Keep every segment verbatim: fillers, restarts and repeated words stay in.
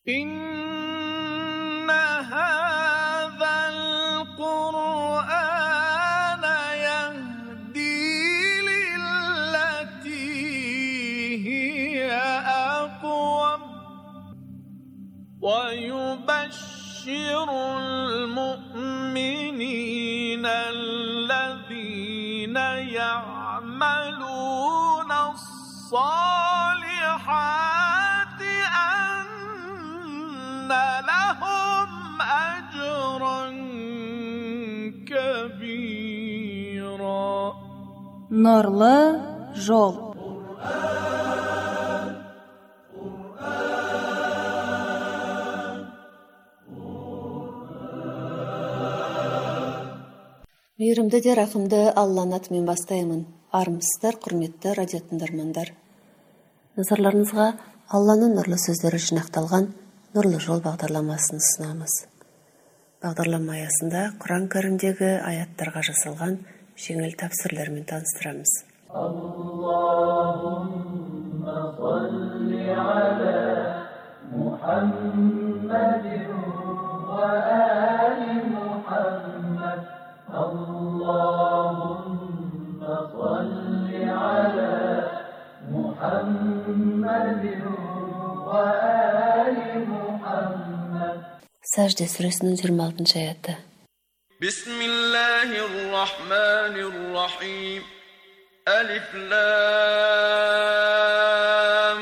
إن هذا القرآن يهدي للتي هي أقوم ويبشر المؤمنين الذين يعملون الصالحات أن لهم أجرا كبيرا. Нурлы жол. Мейірімді де рахымды Алланың атымен бастаймын. Армысыздар, құрметті радио тыңдармандар. Назарларыңызға Алланың нұрлы сөздері жинақталған Нұрлы жол бағдарламасын ұсынамыз. Бағдарлама аясында Құран кәрімдегі аяттарға жасалған жеңіл тәпсірлермен таныстырамыз. Аллахумма салли аля Мухаммадин ва али Мухаммад. Аллахумма салли аля Мухаммадин ва али Мухаммад. Сәжде сүресінің жиырма алтыншы аяты. Бисмиллахир-рахманир-рахим. Алиф лам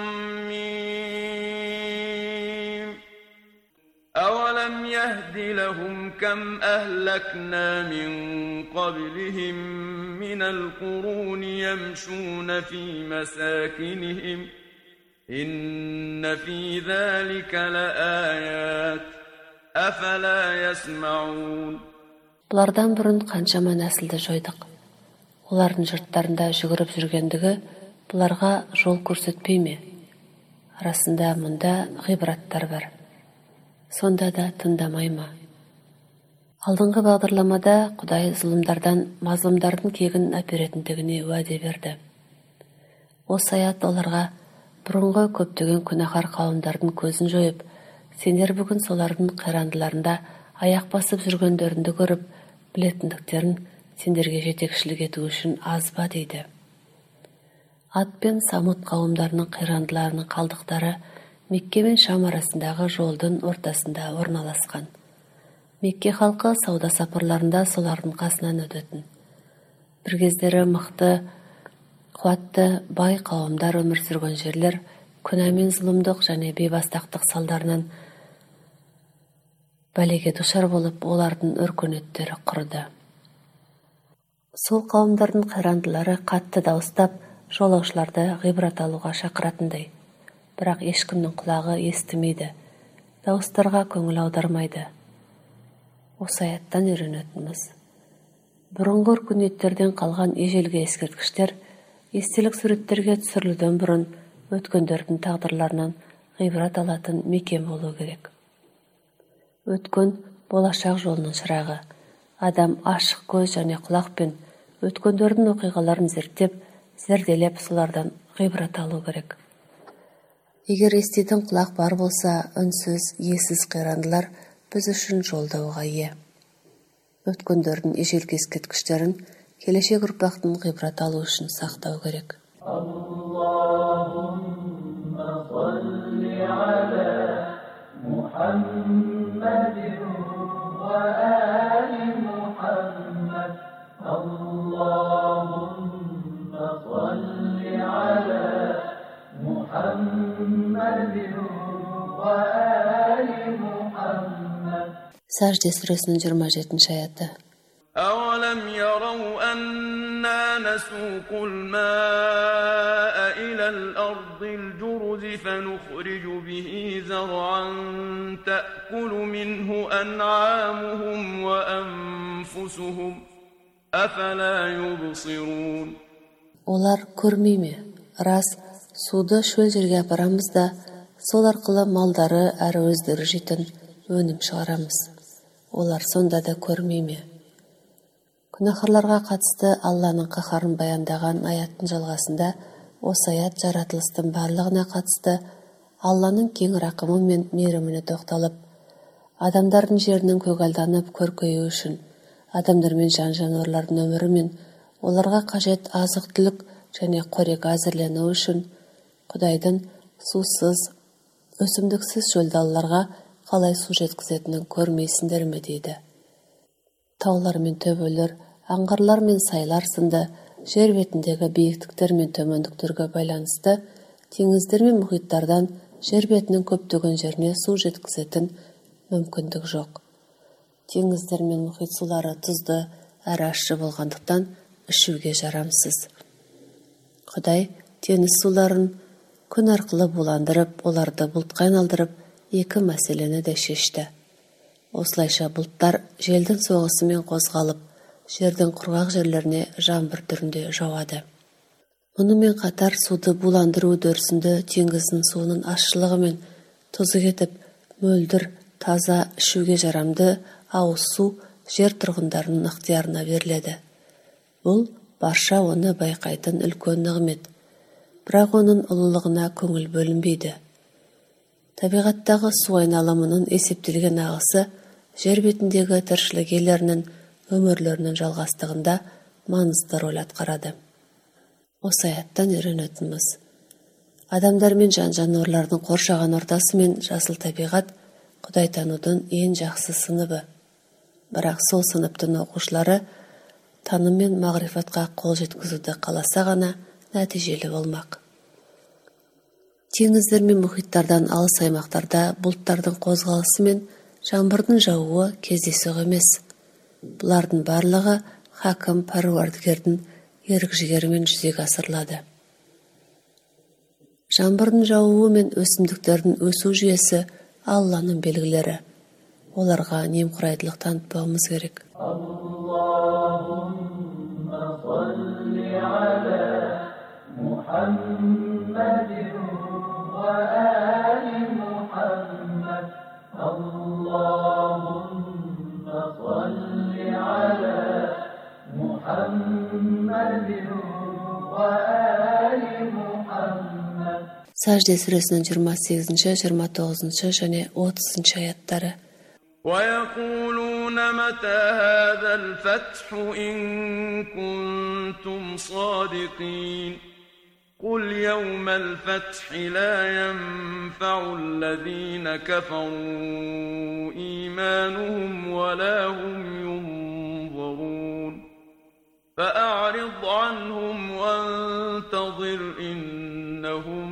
мим. Авалам яхди лахум кам ахлакна мин qablihim минал куруни ямшуна фи масакинихим. Инна фи залика лааят. Афала ясмаун. Бұлардан бұрын қаншама нәсілді жойдық. Олардың жұрттарында жүгіріп жүргендігі бұларға жол көрсетпей ме? Арасында мұнда ғибраттар бар. Сонда да тыңдамай ма? Алдыңғы бағдарламада Құдай зұлымдардан мазлұмдардың кегін әперетіндігіне уәде берді. Осы аят оларға бұрынғы көптеген күнәһар қауымдардың көзін жойып, сендер бүгін солардың қирандыларында аяқ басып жүргендерінді көріп, білетіндіктерін сендерге жетекшілік ету үшін аз ба дейді. Ад пен Самуд қауымдарының қирандыларының қалдықтары Мекке мен Шам арасындағы жолдың ортасында орналасқан. Мекке халқы сауда сапарларында солардың қасынан өтетін. Бір кездері мықты, қуатты, бай қауымдар өмір сүрген жерлер күнә мен зұлымдық және бейбастақтық салдарынан бәлеге душар болып, олардың өркениеттері құрыды. Сол қауымдардың қирандылары қатты дауыстап, жолаушыларды ғибрат алуға шақыратындай. Бірақ ешкімнің құлағы естімейді, дауыстарға көңіл аудармайды. Осы аяттан үйренетініміз. Бұрынғы өркениеттерден қалған ежелгі ескерткіштер естелік суреттерге түсірілуден бұрын өткендердің тағдырларынан ғибрат алатын мекен болу керек. Өткен болашақ жолының шырағы. Адам ашық көз және құлақпен өткендердің оқиғаларын зерттеп, зерделеп солардан ғибрат алу керек. Егер еститін құлақ бар болса, үнсіз, иесіз қирандылар біз үшін жолдауға ие. Өткендердің ежелгі ескерткіштерін келешек ұрпақтың ғибрат алу үшін сақтау керек. Аллахумма салли аля Мухаммадин ва али Мухаммад. Аллахумма салли аля Мухаммадин ва али Мухаммад. Сәжде сүресінің жиырма жетінші аяты. أولم يروا أنا نسوق الماء إلى الأرض الجرز فنخرج به زرعا تأكل منه أنعامهم وأنفسهم أفلا يبصرون. Олар көрмей ме? Рас, суды шөл жерге апарамыз да, сол арқылы малдары әрі өздері жейтін өнім шығарамыз. Олар сонда да көрмей ме? Күнәһарларға қатысты Алланың қаһарын баяндаған аяттың жалғасында осы аят жаратылыстың барлығына қатысты Алланың кең рақымы мен мейіріміне тоқталып, адамдардың жерінің көгалданып көркеюі үшін, адамдар мен жан жануарлардың өмірі мен оларға қажет азық-түлік және қорек әзірлену үшін Құдайдың сусыз, өсімдіксіз шөлдалаларға қалай су жеткізетінін көрмейсіңдер ме дейді. Таулар мен төбелер, аңғарлар мен сайлар сынды жер бетіндегі биіктіктер мен төмендіктерге байланысты теңіздер мен мұхиттардан жер бетінің көптеген жеріне су жеткізетін мүмкіндік жоқ. Теңіздер мен мұхит сулары тұзды әрі ащы болғандықтан ішуге жарамсыз. Құдай теңіз суларын күн арқылы буландырып, оларды бұлтқа айналдырып, екі мәселені де шешті. Осылайша бұлттар желдің соғысымен қозғалып, жердің құрғақ жерлеріне жаңбыр түрінде жауады. Мұнымен қатар суды буландыру үдерісінде теңіздің суының ащылығы мен тұзы кетіп, мөлдір, таза, ішуге жарамды ауыз су жер тұрғындарының ықтиярына беріледі. Бұл барша оны байқайтын үлкен нығмет, бірақ оның ұлылығына көңіл бөлінбейді. Табиғаттағы су айналымының есептелген ағысы жер бетіндегі тіршілік иелерінің өмірлерінің жалғастығында маңызды рөл атқарады. Осы аяттан үйренетініміз: адамдар мен жан жануарлардың қоршаған ортасы мен жасыл табиғат Құдай танудың ең жақсы сыныбы. Бірақ сол сыныптың оқушылары таным мен мағрифатқа қол жеткізуді қаласа ғана нәтижелі болмақ. Теңіздер мен мұхиттардан алыс аймақтарда бұлттардың қозғалысы мен жаңбырдың жаууы кездейсоқ емес. Бұлардың барлығы хакім Пәруардігердің ерік жігерімен жүзеге асырылады. Жаңбырдың жаууы мен өсімдіктердің өсу жүйесі Алланың белгілері. Оларға немқұрайдылық танытпауымыз керек. Аллахумма салли аля Мухаммадин ва али Мухаммад. Аллахумма салли аля Мухаммадин ва али Мухаммад. Сәжде сүресінің жиырма сегізінші, жиырма тоғызыншы және отызыншы аяттары. وَيَقُولُونَ مَتَى هَذَا الْفَتْحُ إِن كُنتُمْ صَادِقِينَ قُلْ يَوْمَ الْفَتْحِ لَا يَنفَعُ الَّذِينَ كَفَرُوا إِيمَانُهُمْ وَلَا هُمْ يُنظَرُونَ فَأَعْرِضْ عَنْهُمْ وَانتَظِرْ إِنَّهُمْ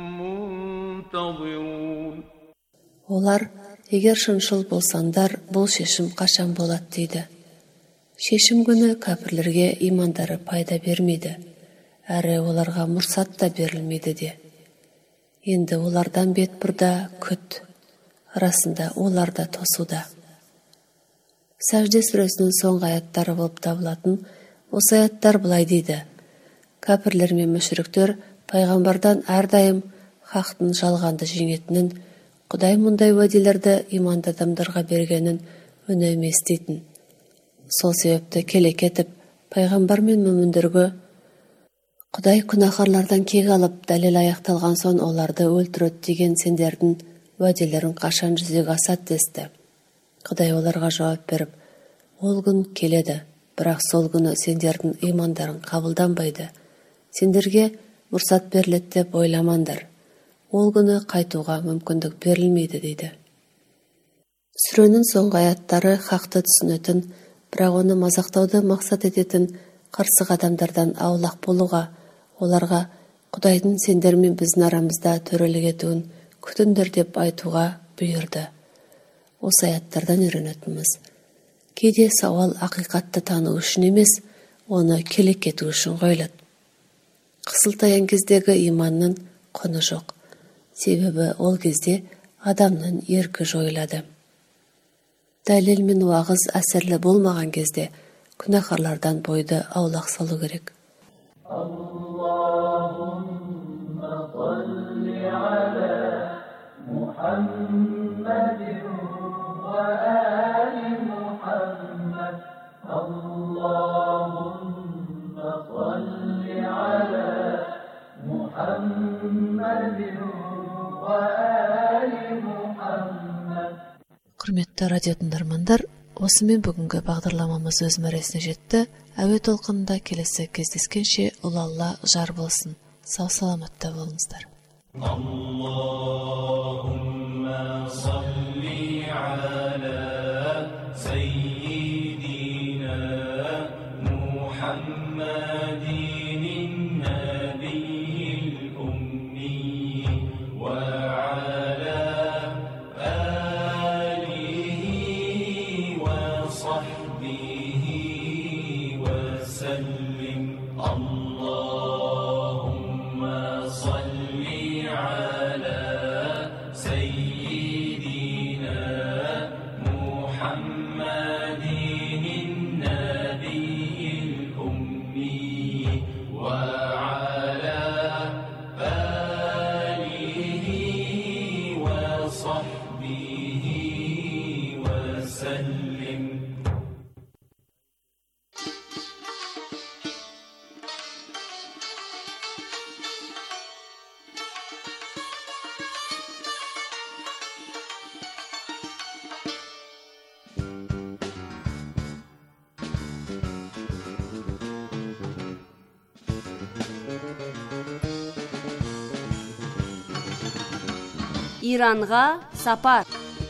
مُنتَظِرُونَ. Олар: егер шыншыл болсаңдар, бұл шешім қашан болады дейді. Шешім күні кәпірлерге имандары пайда бермейді, әрі оларға мұрсат та берілмейді де. Енді олардан бет бұрда күт, арасында олар да тосуда. Сәжде сүресінің соңғы аяттары болып табылатын осы аяттар былай дейді: кәпірлер мен мүшриктер пайғамбардан әрдайым хақтың жалғанды жеңетінін, Құдай мұндай уәделерді иманды адамдарға бергенін үнемі естейтін. Сол себепті келе кетіп, пайғамбар мен мүміндерге Құдай күнәһарлардан кек алып, дәлел аяқталған соң оларды өлтіреді деген сендердің уәделерін қашан жүзеге асады десті. Құдай оларға жауап беріп: ол күн келеді, бірақ сол күні сендердің имандарын қабылданбайды. Сендерге мұрсат беріледі деп ойламаңдар. Ол күні қайтуға мүмкіндік берілмейді дейді. Сүренің соңғы аяттары хақты түсінетін, бірақ оны мазақтауды мақсат ететін қырсық адамдардан аулақ болуға, оларға Құдайдың сендер мен біздің арамызда төрелік етуін күтіңдер деп айтуға бұйырды. Осы аяттардан үйренетініміз: кейде сауал ақиқатты тану үшін емес, оны келек ету үшін қойылады. Қысылтаяң кездегі иманның құны жоқ. Себебі ол кезде адамның еркі жойылады. Дәлел мен уағыз әсерлі болмаған кезде күнәһарлардан бойды аулақ салу керек. Аллахумма салли аля Мухаммадин ва али Мухаммад. Аллахумма салли аля Мухаммадин وآل محمد. Құрметті радио тыңдармандар, осымен бүгінгі бағдарламамыз өз мәресіне жетті. Әуе толқынында келесі кездескенше ұлы Алла жар болсын. Сау саламатта болыңыздар. Аллахумма салли аля саййидина Мухаммадин набийил умми ва аля алихи ва сахбихи ва саллим. Allahumma salli ala sayyidina Muhammadin nabiyil ummi wa ala alihi wa sahbihi wa sallim. Иранға сапар.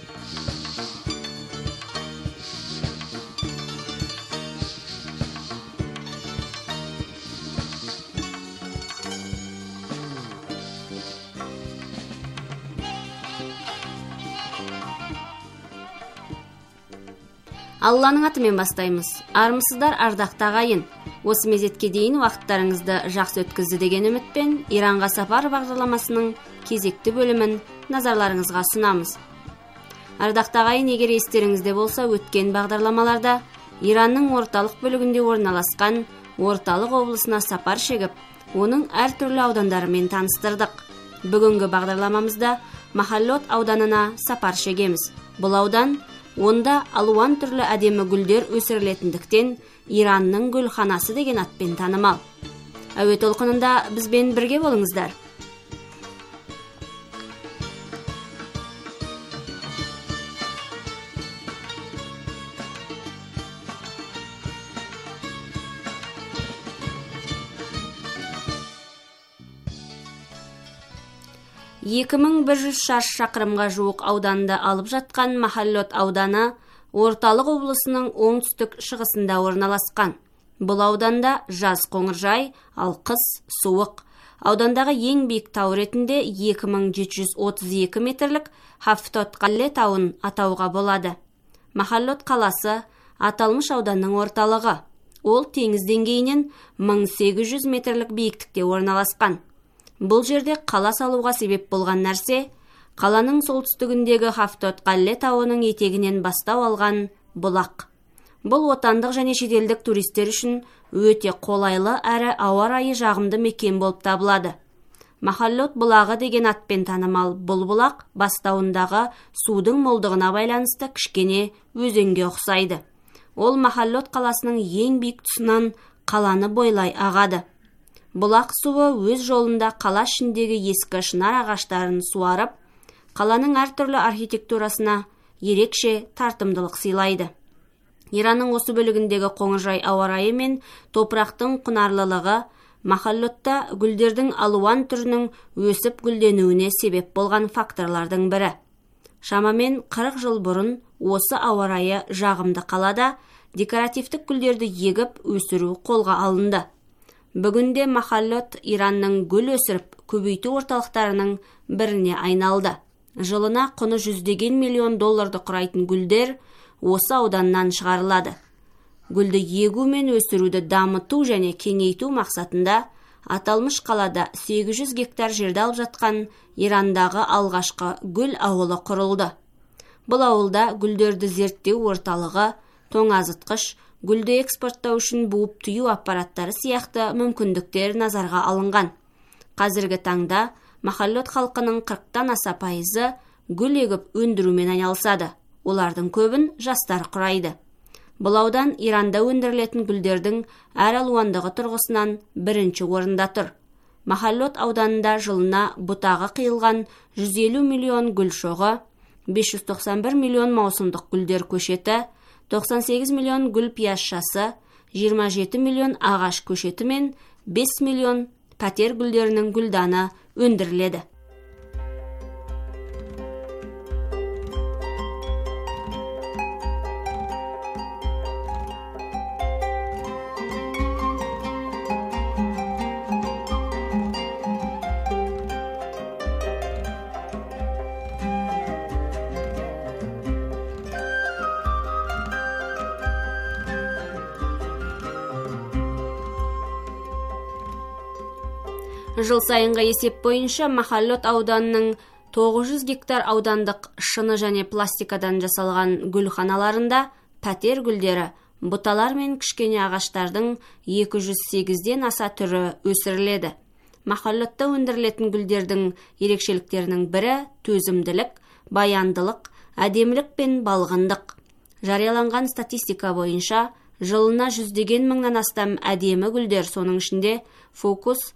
Алланың атымен бастаймыз. Армысыздар, ардақты ағайын. Осы мезетке дейін уақыттарыңызды жақсы өткізді деген үмітпен Иранға сапар бағдарламасының кезекті бөлімін назарларыңызға ұсынамыз. Ардақты ағайын, егер естеріңізде болса, өткен бағдарламаларда Иранның орталық бөлігінде орналасқан орталық облысына сапар шегіп, оның әртүрлі аудандарымен таныстырдық. Бүгінгі бағдарламамызда Махаллот ауданына сапар шегеміз. Бұл аудан онда алуан түрлі әдемі гүлдер өсірілетіндіктен Иранның гүлханасы деген атпен танымал. Әуе толқынында бізбен бірге болыңыздар. екі мың бір жүз шаршы шақырымға жуық ауданды алып жатқан Махаллот ауданы орталық облысының оңтүстік шығысында орналасқан. Бұл ауданда жаз қоңыржай, ал қыс суық. Аудандағы ең биік тау ретінде екі мың жеті жүз отыз екі метрлік Хафтот Қалле тауын атауға болады. Махаллот қаласы аталмыш ауданның орталығы. Ол теңіз деңгейінен мың сегіз жүз метрлік биіктікте орналасқан. Бұл жерде қала салуға себеп болған нәрсе, қаланың солтүстігіндегі Хафтот Қалле тауының етегінен бастау алған бұлақ. Бұл отандық және шетелдік туристер үшін өте қолайлы әрі ауа райы жағымды мекен болып табылады. Махаллот бұлағы деген атпен танымал бұл бұлақ бастауындағы судың молдығына байланысты кішкене өзенге ұқсайды. Ол Махаллот қаласының ең биік тұсынан қаланы бойлай ағады. Бұлақ суы өз жолында қала ішіндегі ескі шынар ағаштарын суарып, қаланың әртүрлі архитектурасына ерекше тартымдылық сыйлайды. Иранның осы бөлігіндегі қоңыржай ауа райы мен топырақтың құнарлылығы Махаллотта гүлдердің алуан түрінің өсіп гүлденуіне себеп болған факторлардың бірі. Шамамен қырық жыл бұрын осы ауа райы жағымды қалада декоративтік гүлдерді егіп өсіру қолға алынды. Бүгінде Махаллот Иранның гүл өсіріп көбейту орталықтарының біріне айналды. Жылына құны жүздеген миллион долларды құрайтын гүлдер осы ауданнан шығарылады. Гүлді егу мен өсіруді дамыту және кеңейту мақсатында аталмыш қалада сегіз жүз гектар жерді алып жатқан Ирандағы алғашқы гүл ауылы құрылды. Бұл ауылда гүлдерді зерттеу орталығы, тоңазытқыш, гүлді экспорттау үшін буып түю аппараттары сияқты мүмкіндіктер назарға алынған. Қазіргі таңда Махаллот халқының қырықтан аса пайызы гүл егіп өндірумен айналысады. Олардың көбін жастар құрайды. Бұл аудан Иранда өндірілетін гүлдердің әр алуандығы тұрғысынан бірінші орында тұр. Махаллот ауданында жылына бұтағы қиылған жүз елу миллион гүл шоғы, бес жүз тоқсан бір миллион маусымдық гүлдер көшеті, тоқсан сегіз миллион гүл пияшшасы, жиырма жеті миллион ағаш көшеті мен бес миллион пәтер гүлдерінің гүлданы өндіріледі. Жыл сайынғы есеп бойынша Махаллот ауданының тоғыз жүз гектар аудандық шыны және пластикадан жасалған гүлханаларында пәтер гүлдері, бұталар мен кішкене ағаштардың екі жүз сегізден аса түрі өсіріледі. Махаллотта өндірілетін гүлдердің ерекшеліктерінің бірі төзімділік, баяндылық, әдемілік пен балғындық. Жарияланған статистика бойынша жылына жүздеген мыңнан астам әдемі гүлдер, соның ішінде фокус,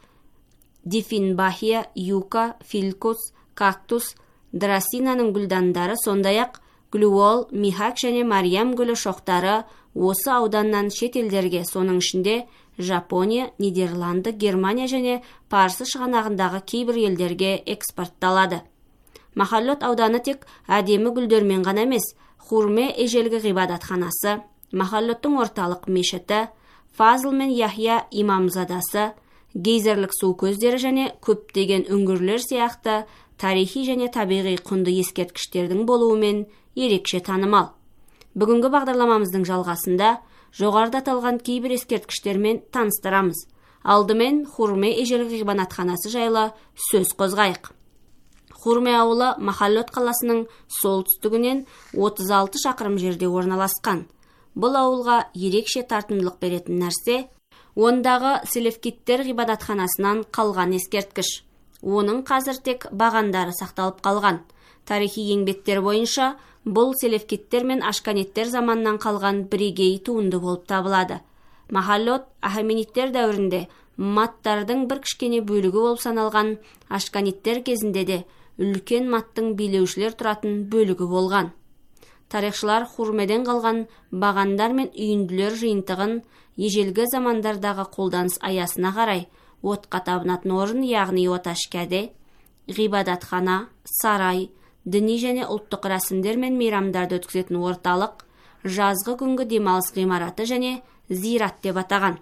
дифинбахия, юка, филкус, кактус, драсинаның гүлдандары, сондай-ақ глюол, михак және мариям гүлі шоқтары осы ауданнан шет елдерге, соның ішінде Жапония, Нидерланды, Германия және Парсы шығанағындағы кейбір елдерге экспортталады. Махаллот ауданы тек әдемі гүлдермен ғана емес, Хурме ежелгі ғибадатханасы, Махаллоттың орталық мешіті, Фазыл мен Яхия имамзадасы, гейзерлік су көздері және көптеген үңгірлер сияқты тарихи және табиғи құнды ескерткіштердің болуымен ерекше танымал. Бүгінгі бағдарламамыздың жалғасында жоғарыда аталған кейбір ескерткіштермен таныстырамыз. Алдымен Хурме ежелгі ғибадатханасы жайлы сөз қозғайық. Хурме ауылы Махаллот қаласының солтүстігінен отыз алты шақырым жерде орналасқан. Бұл ауылға ерекше тартымдылық беретін нәрсе ондағы селевкиттер ғибадатханасынан қалған ескерткіш. Оның қазір тек бағандары сақталып қалған. Тарихи еңбектер бойынша бұл селевкиттер мен ашканиттер заманынан қалған бірегей туынды болып табылады. Махаллот ахамениттер дәуірінде маттардың бір кішкене бөлігі болып саналған, ашканиттер кезінде де үлкен маттың билеушілер тұратын бөлігі болған. Тарихшылар Хурмеден қалған бағандар мен үйінділер жиынтығын ежелгі замандардағы қолданыс аясына қарай отқа табынатын орын, яғни оташкәде, ғибадатхана, сарай, діни және ұлттық рәсімдер мен мейрамдарды өткізетін орталық, жазғы күнгі демалыс ғимараты және зират деп атаған.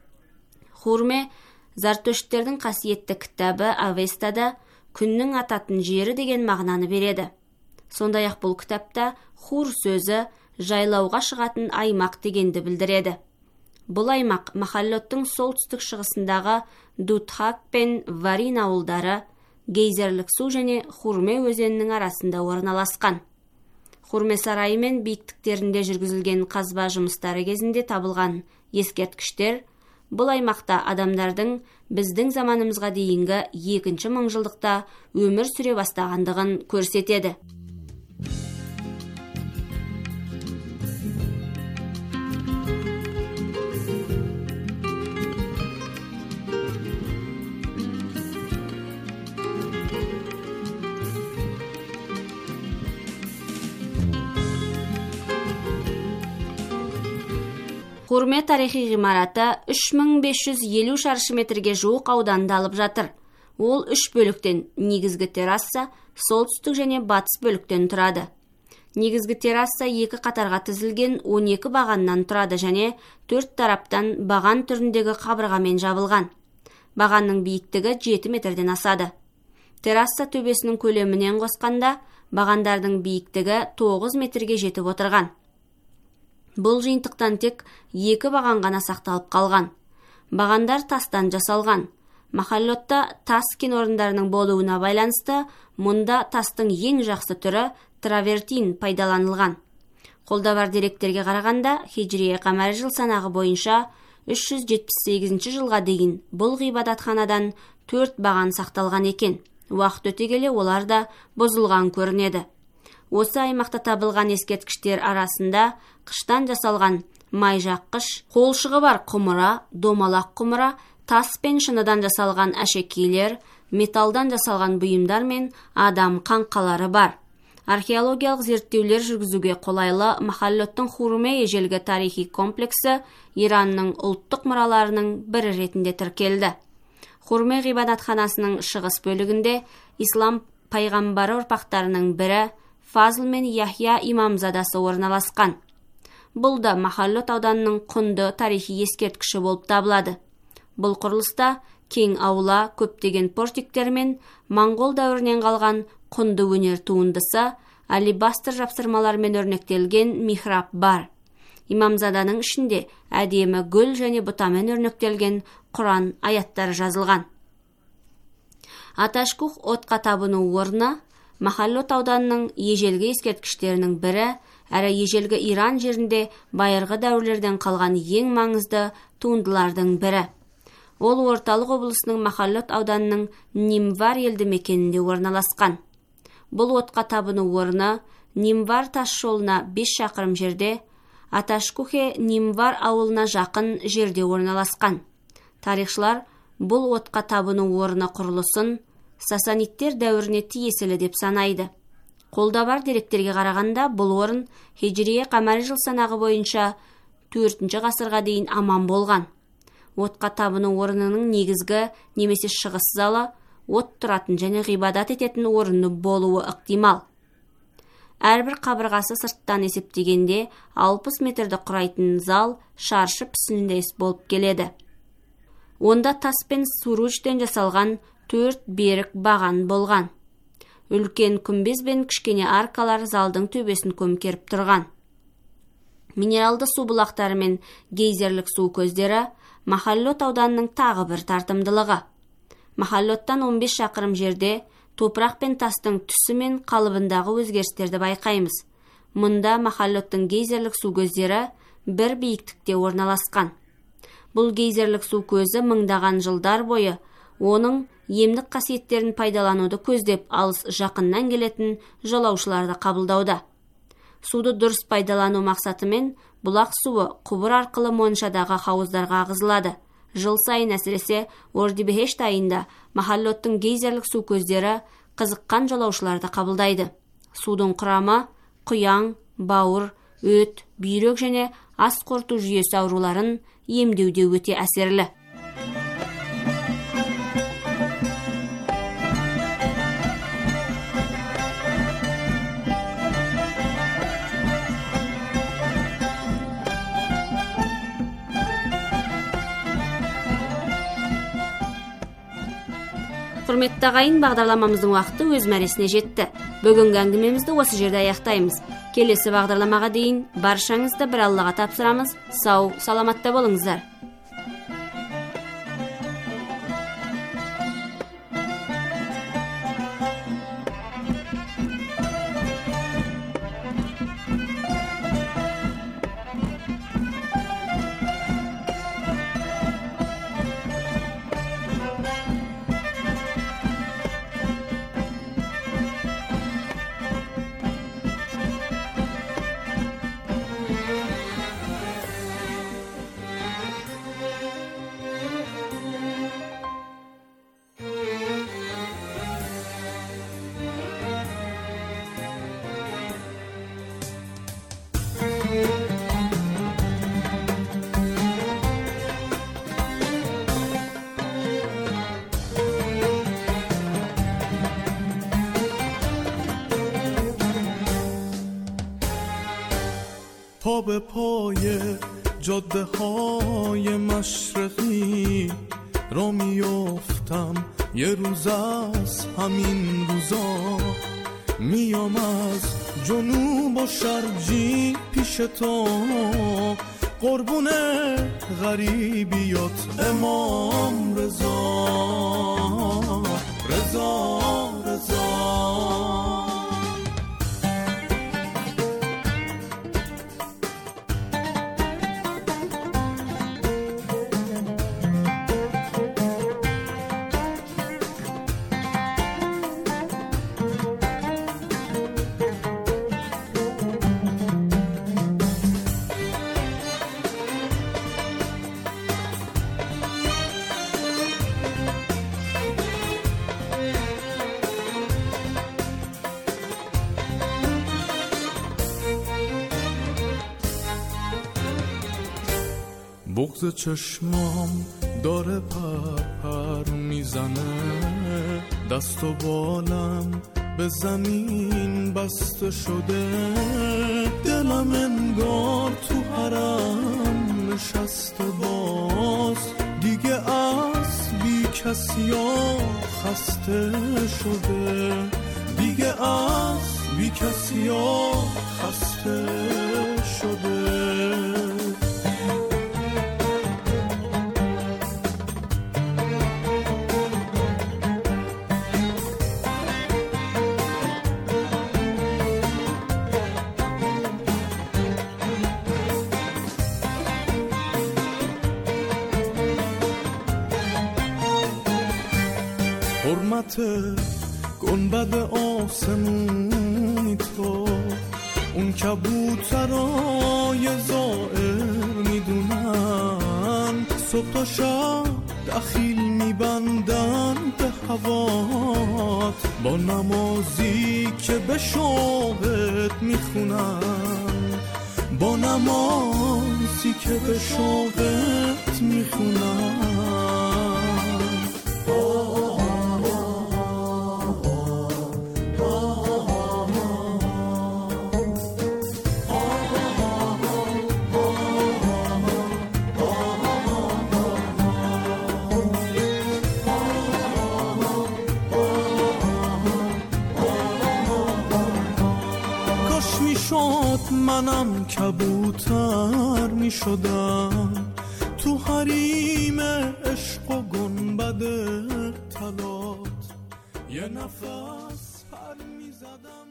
Хурме зартөшттердің қасиетті кітабы Авестада күннің ататын жері деген мағынаны береді. Сондай-ақ бұл кітапта Хур сөзі жайлауға шығатын аймақ дегенді білдіреді. Бұл аймақ Махаллоттың солтүстік шығысындағы Дутхак пен Варин ауылдары, гейзерлік су және Хурме өзенінің арасында орналасқан. Хурме сарайы мен биіктіктерінде жүргізілген қазба жұмыстары кезінде табылған ескерткіштер бұл аймақта адамдардың біздің заманымызға дейінгі екінші мыңжылдықта өмір сүре бастағандығын көрсетеді. Хурме тарихи ғимараты үш мың бес жүз елу шаршы метрге жуық ауданды алып жатыр. Ол үш бөліктен, негізгі терраса, солтүстік және батыс бөліктен тұрады. Негізгі терраса екі қатарға тізілген он екі бағаннан тұрады және төрт тараптан баған түріндегі қабырғамен жабылған. Бағанның биіктігі жеті метрден асады. Терраса төбесінің көлемінен қосқанда бағандардың биіктігі тоғыз метрге жетіп отырған. Бұл жиынтықтан тек екі баған ғана сақталып қалған. Бағандар тастан жасалған. Махаллотта тас кен орындарының болуына байланысты мұнда тастың ең жақсы түрі травертин пайдаланылған. Қолда бар деректерге қарағанда, хижрия қамар жыл санағы бойынша үш жүз жетпіс сегізінші жылға дейін бұл ғибадатханадан төрт баған сақталған екен. Уақыт өте келе олар да бұзылған көрінеді. Осы аймақта табылған ескерткіштер арасында қыштан жасалған май жаққыш, қолшығы бар құмыра, домалақ құмыра, тас пен шыныдан жасалған әшекейлер, металдан жасалған бұйымдар мен адам қаңқалары бар. Археологиялық зерттеулер жүргізуге қолайлы Махаллоттың Хурме ежелгі тарихи комплексі Иранның ұлттық мұраларының бірі ретінде тіркелді. Хурме ғибадатханасының шығыс бөлігінде ислам пайғамбары ұрпақтарының бірі Фазл мен Яхия имамзадасы орналасқан. Бұл да Махаллот ауданының құнды тарихи ескерткіші болып табылады. Бұл құрылыста кең аула, көптеген портиктер мен Моңғол дәуірінен қалған құнды өнер туындысы, алебастр жапсырмалармен өрнектелген михраб бар. Имамзаданың ішінде әдемі гүл және бұтамен өрнектелген Құран аяттары жазылған. Аташкух отқа табыну орны Махаллот ауданының ежелгі ескерткіштерінің бірі, әрі ежелгі Иран жерінде байырғы дәуірлерден қалған ең маңызды туындылардың бірі. Ол орталық облысының Махаллот ауданының Нимвар елді мекенінде орналасқан. Бұл отқа табыну орны Нимвар тас жолына бес шақырым жерде, Аташкухе Нимвар ауылына жақын жерде орналасқан. Тарихшылар бұл отқа табыну орны құрылысын Сасаниттер дәуіріне тиесілі деп санайды. Қолда бар деректерге қарағанда бұл орын хижрие қамари жыл санағы бойынша төртінші ғасырға дейін аман болған. Отқа табыну орнының негізгі немесе шығыс залы от тұратын және ғибадат ететін орны болуы ықтимал. Әрбір қабырғасы сырттан есептегенде алпыс метрді құрайтын зал шаршы пішіндес болып келеді. Онда тас пен суручтен жасалған төрт берік баған болған. Үлкен күмбез бен кішкене аркалар залдың төбесін көмкеріп тұрған. Минералды су бұлақтары мен гейзерлік су көздері Махаллот ауданының тағы бір тартымдылығы. Махаллоттан он бес шақырым жерде топырақ пен тастың түсі мен қалыбындағы өзгерістерді байқаймыз. Мұнда Махаллоттың гейзерлік су көздері бір биіктікте орналасқан. Бұл гейзерлік су көзі мыңдаған жылдар бойы оның емдік қасиеттерін пайдалануды көздеп алыс жақыннан келетін жолаушыларды қабылдауда. Суды дұрыс пайдалану мақсатымен бұлақ суы құбыр арқылы моншадағы хауыздарға ағызылады. Жыл сайын әсіресе Ордибехешт айында Махаллоттың гейзерлік су көздері қызыққан жолаушыларды қабылдайды. Судың құрамы құяң, бауыр, өт, бүйрек және ас қорыту жүйесі ауруларын емдеуде өте әсерлі. Құрметті ағайын, бағдарламамыздың уақыты өз мәресіне жетті. Бүгінгі әңгімемізді осы жерде аяқтаймыз. Келесі бағдарламаға дейін баршаңызды бір Аллаға тапсырамыз. Сау, саламатта болыңыздар. پا به پای جاده های مشرقی را میافتم، یه روز از همین روزا میام از جنوب و شرقی پیش تو، قربون غریبیات امام رضا رضا رضا. بغض چشمام داره پر پر میزنه، دست و بالم به زمین بسته شده، دلم انگار تو حرم نشسته باز، دیگه از بی کسی ها خسته شده، دیگه از بی کسی ها خسته شده. حرمت گنبد آسمونی تو، اون کبوترای زائر میدونن، صبح تا شب دخیل میبندن به هوات، با نمازی که به شوقت میخونن، با نمازی که به شوقت میخونن. منم کبوتر می شدم تو حریم عشق و گنبد طلات، یه نفس پر می زدم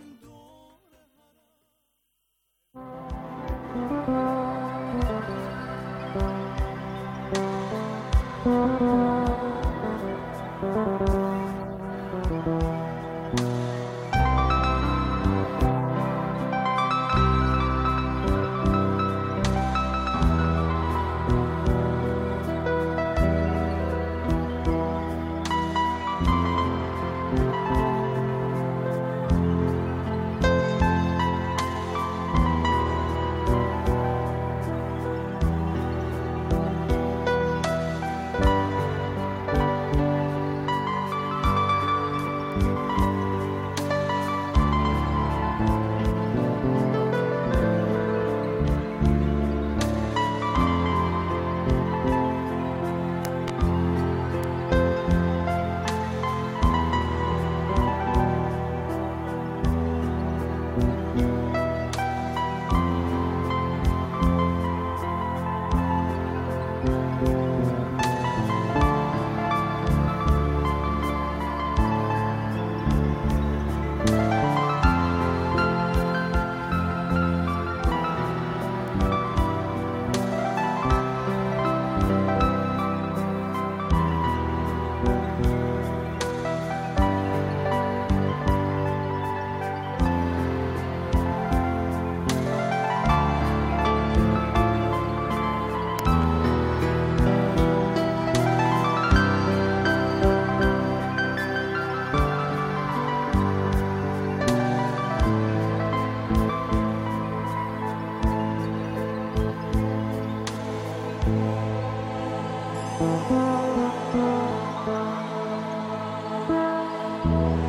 Thank you.